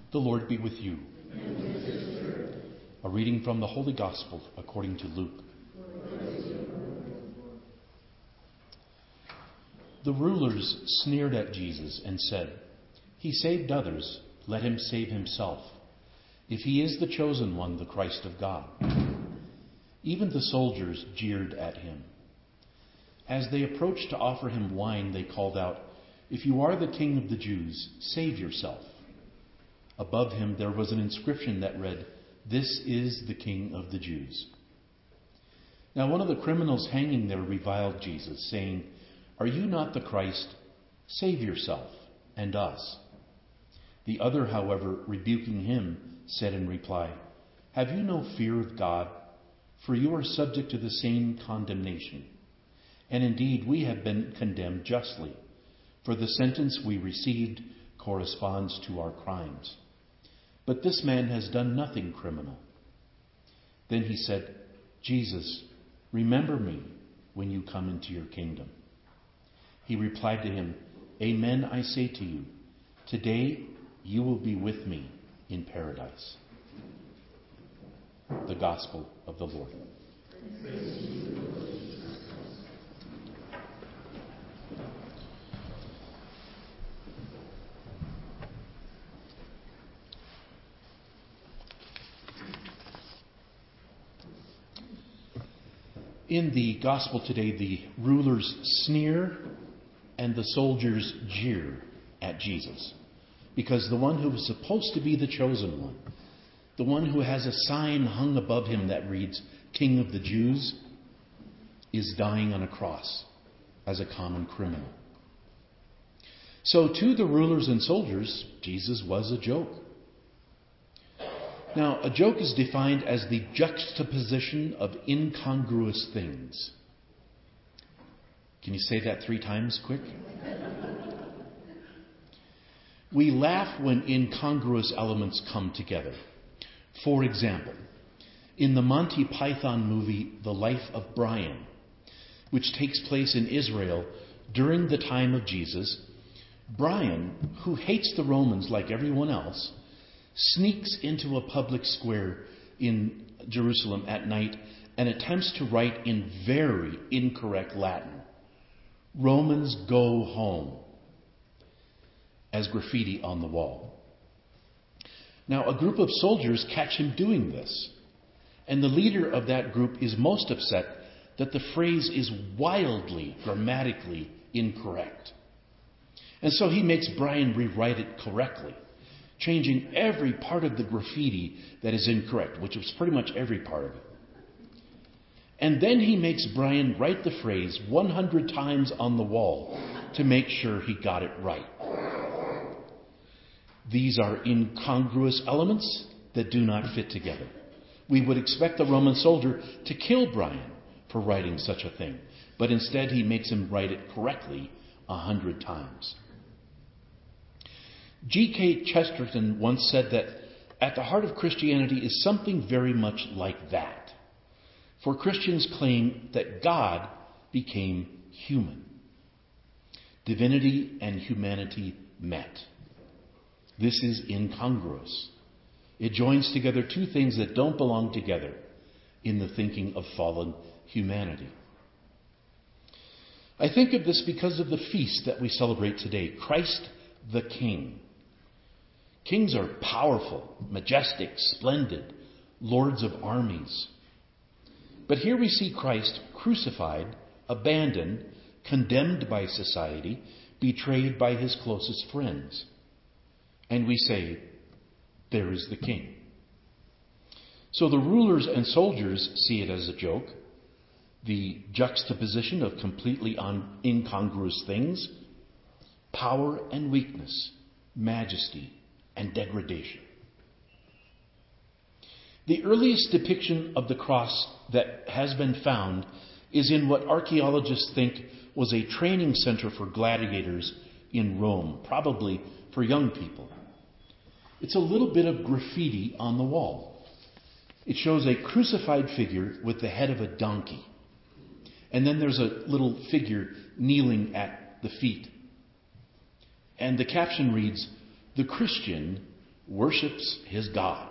The Lord be with you. A reading from the Holy Gospel according to Luke. The rulers sneered at Jesus and said, "He saved others, let him save himself, if he is the chosen one, the Christ of God." Even the soldiers jeered at him. As they approached to offer him wine, they called out, "If you are the King of the Jews, save yourself." Above him there was an inscription that read, "This is the King of the Jews." Now one of the criminals hanging there reviled Jesus, saying, "Are you not the Christ? Save yourself and us." The other, however, rebuking him, said in reply, "Have you no fear of God? For you are subject to the same condemnation. And indeed, we have been condemned justly, for the sentence we received corresponds to our crimes. But this man has done nothing criminal." Then he said, "Jesus, remember me when you come into your kingdom." He replied to him, "Amen, I say to you, today you will be with me in paradise." The Gospel of the Lord. In the Gospel today, the rulers sneer and the soldiers jeer at Jesus, because the one who was supposed to be the chosen one, the one who has a sign hung above him that reads, "King of the Jews," is dying on a cross as a common criminal. So to the rulers and soldiers, Jesus was a joke. Now, a joke is defined as the juxtaposition of incongruous things. Can you say that 3 times quick? We laugh when incongruous elements come together. For example, in the Monty Python movie, The Life of Brian, which takes place in Israel during the time of Jesus, Brian, who hates the Romans like everyone else, sneaks into a public square in Jerusalem at night and attempts to write in very incorrect Latin, "Romans go home," as graffiti on the wall. Now, a group of soldiers catch him doing this, and the leader of that group is most upset that the phrase is wildly grammatically incorrect. And so he makes Brian rewrite it correctly, changing every part of the graffiti that is incorrect, which was pretty much every part of it. And then he makes Brian write the phrase 100 times on the wall to make sure he got it right. These are incongruous elements that do not fit together. We would expect the Roman soldier to kill Brian for writing such a thing, but instead he makes him write it correctly 100 times. G.K. Chesterton once said that at the heart of Christianity is something very much like that. For Christians claim that God became human. Divinity and humanity met. This is incongruous. It joins together 2 things that don't belong together in the thinking of fallen humanity. I think of this because of the feast that we celebrate today, Christ the King. Kings are powerful, majestic, splendid, lords of armies. But here we see Christ crucified, abandoned, condemned by society, betrayed by his closest friends. And we say, there is the King. So the rulers and soldiers see it as a joke, the juxtaposition of completely incongruous things, power and weakness, majesty and degradation. The earliest depiction of the cross that has been found is in what archaeologists think was a training center for gladiators in Rome, probably for young people. It's a little bit of graffiti on the wall. It shows a crucified figure with the head of a donkey. And then there's a little figure kneeling at the feet. And the caption reads, "The Christian worships his God.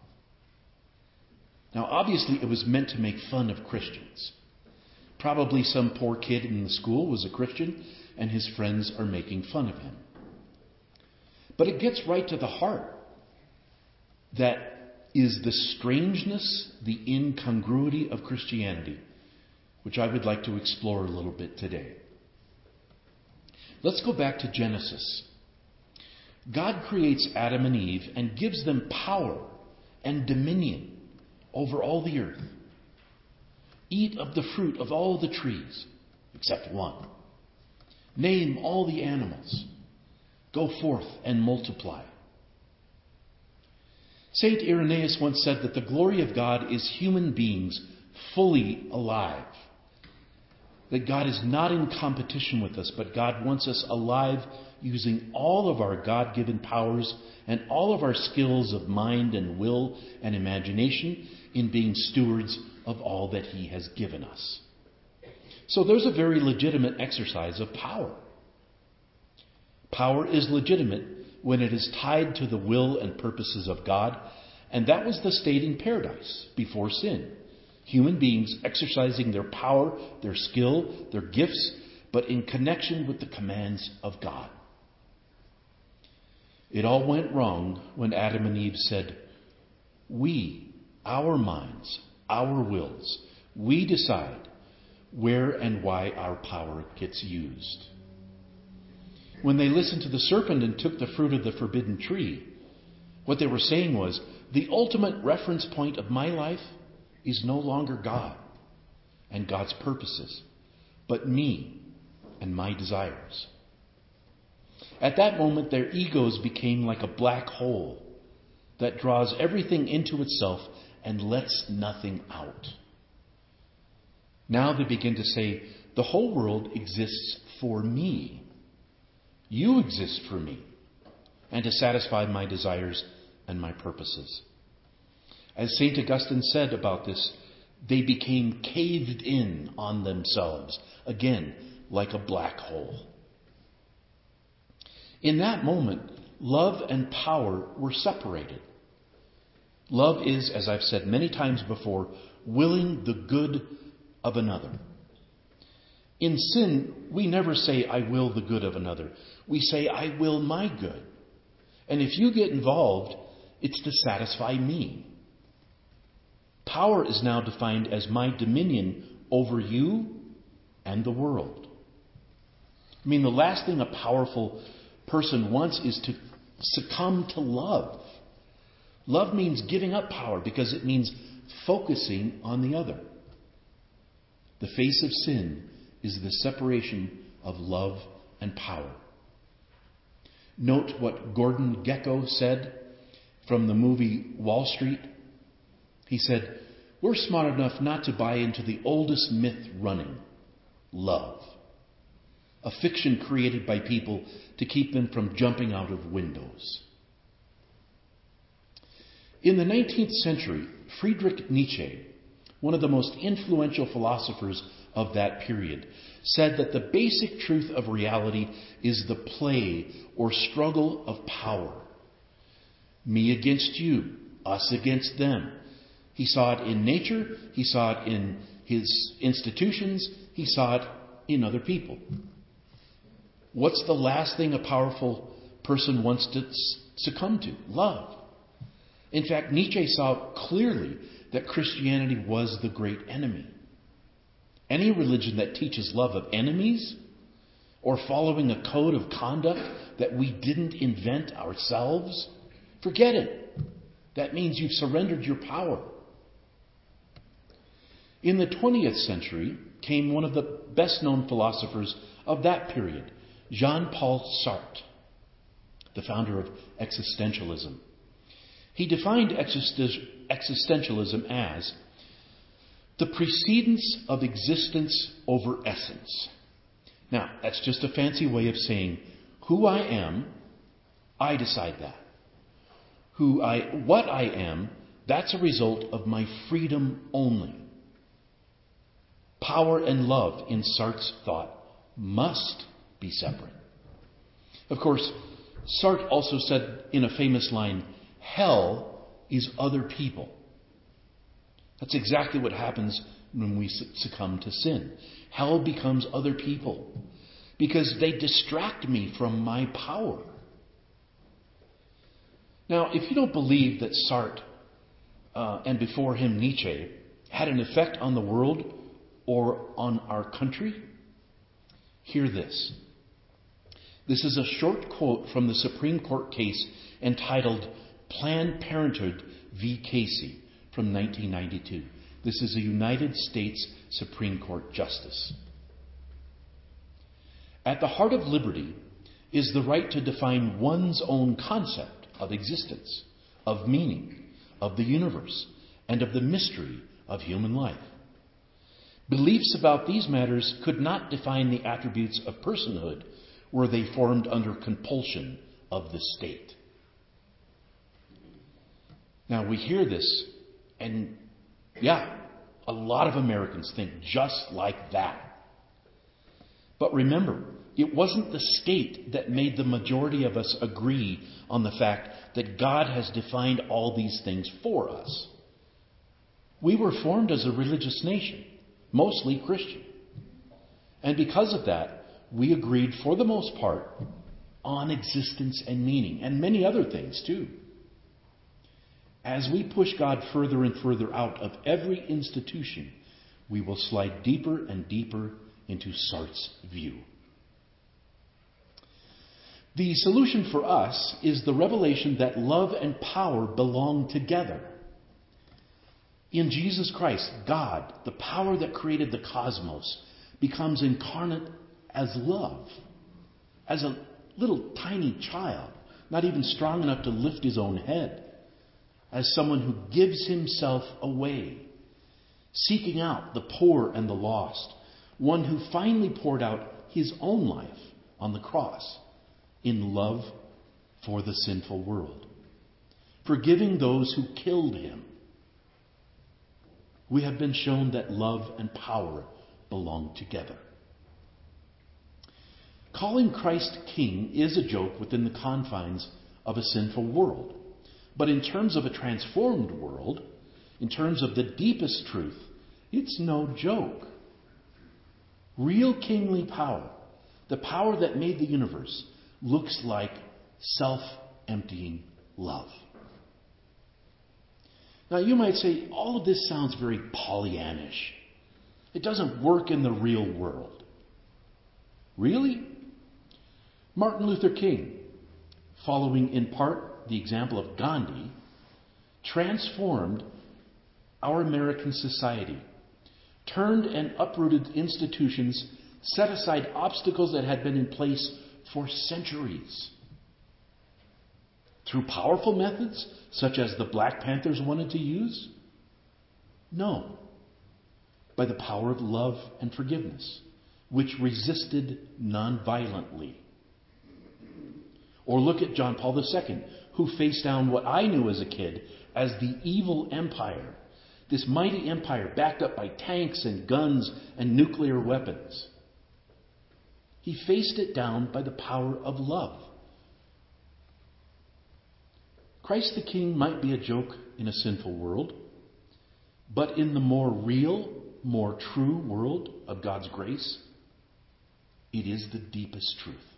Now, obviously, it was meant to make fun of Christians. Probably some poor kid in the school was a Christian, and his friends are making fun of him. But it gets right to the heart. That is the strangeness, the incongruity of Christianity, which I would like to explore a little bit today. Let's go back to Genesis. God creates Adam and Eve and gives them power and dominion over all the earth. Eat of the fruit of all the trees, except one. Name all the animals. Go forth and multiply. St. Irenaeus once said that the glory of God is human beings fully alive. That God is not in competition with us, but God wants us alive using all of our God-given powers and all of our skills of mind and will and imagination in being stewards of all that He has given us. So there's a very legitimate exercise of power. Power is legitimate when it is tied to the will and purposes of God, and that was the state in paradise before sin. Human beings exercising their power, their skill, their gifts, but in connection with the commands of God. It all went wrong when Adam and Eve said, we, our minds, our wills, we decide where and why our power gets used. When they listened to the serpent and took the fruit of the forbidden tree, what they were saying was, the ultimate reference point of my life is no longer God and God's purposes, but me and my desires. At that moment, their egos became like a black hole that draws everything into itself and lets nothing out. Now they begin to say, the whole world exists for me. You exist for me, and to satisfy my desires and my purposes. As St. Augustine said about this, they became caved in on themselves, again, like a black hole. In that moment, love and power were separated. Love is, as I've said many times before, willing the good of another. In sin, we never say, I will the good of another. We say, I will my good. And if you get involved, it's to satisfy me. Power is now defined as my dominion over you and the world. I mean, the last thing a powerful person wants is to succumb to love. Love means giving up power because it means focusing on the other. The face of sin is the separation of love and power. Note what Gordon Gekko said from the movie Wall Street. He said, we're smart enough not to buy into the oldest myth running, love. A fiction created by people to keep them from jumping out of windows. In the 19th century, Friedrich Nietzsche, one of the most influential philosophers of that period, said that the basic truth of reality is the play or struggle of power. Me against you, us against them. He saw it in nature, he saw it in his institutions, he saw it in other people. What's the last thing a powerful person wants to succumb to? Love. In fact, Nietzsche saw clearly that Christianity was the great enemy. Any religion that teaches love of enemies or following a code of conduct that we didn't invent ourselves, forget it. That means you've surrendered your power. In the 20th century came one of the best-known philosophers of that period, Jean-Paul Sartre, the founder of existentialism. He defined existentialism as the precedence of existence over essence. Now, that's just a fancy way of saying, who I am, I decide that. What I am, that's a result of my freedom only. Power and love, in Sartre's thought, must be separate. Of course, Sartre also said in a famous line, Hell is other people. That's exactly what happens when we succumb to sin. Hell becomes other people because they distract me from my power. Now, if you don't believe that Sartre and before him Nietzsche had an effect on the world or on our country, hear this. This is a short quote from the Supreme Court case entitled Planned Parenthood v. Casey from 1992. This is a United States Supreme Court justice. At the heart of liberty is the right to define one's own concept of existence, of meaning, of the universe, and of the mystery of human life. Beliefs about these matters could not define the attributes of personhood were they formed under compulsion of the state. Now we hear this, and a lot of Americans think just like that. But remember, it wasn't the state that made the majority of us agree on the fact that God has defined all these things for us. We were formed as a religious nation, mostly Christian. And because of that, we agreed for the most part on existence and meaning, and many other things too. As we push God further and further out of every institution, we will slide deeper and deeper into Sartre's view. The solution for us is the revelation that love and power belong together. In Jesus Christ, God, the power that created the cosmos, becomes incarnate as love, as a little tiny child, not even strong enough to lift his own head, as someone who gives himself away, seeking out the poor and the lost, one who finally poured out his own life on the cross in love for the sinful world, forgiving those who killed him. We have been shown that love and power belong together. Calling Christ King is a joke within the confines of a sinful world. But in terms of a transformed world, in terms of the deepest truth, it's no joke. Real kingly power, the power that made the universe, looks like self-emptying love. Now you might say, all of this sounds very Pollyannish. It doesn't work in the real world. Really? Martin Luther King, following in part the example of Gandhi, transformed our American society, turned and uprooted institutions, set aside obstacles that had been in place for centuries. Through powerful methods, such as the Black Panthers wanted to use? No. By the power of love and forgiveness, which resisted nonviolently. Or look at John Paul II, who faced down what I knew as a kid as the evil empire, this mighty empire backed up by tanks and guns and nuclear weapons. He faced it down by the power of love. Christ the King might be a joke in a sinful world, but in the more real, more true world of God's grace, it is the deepest truth.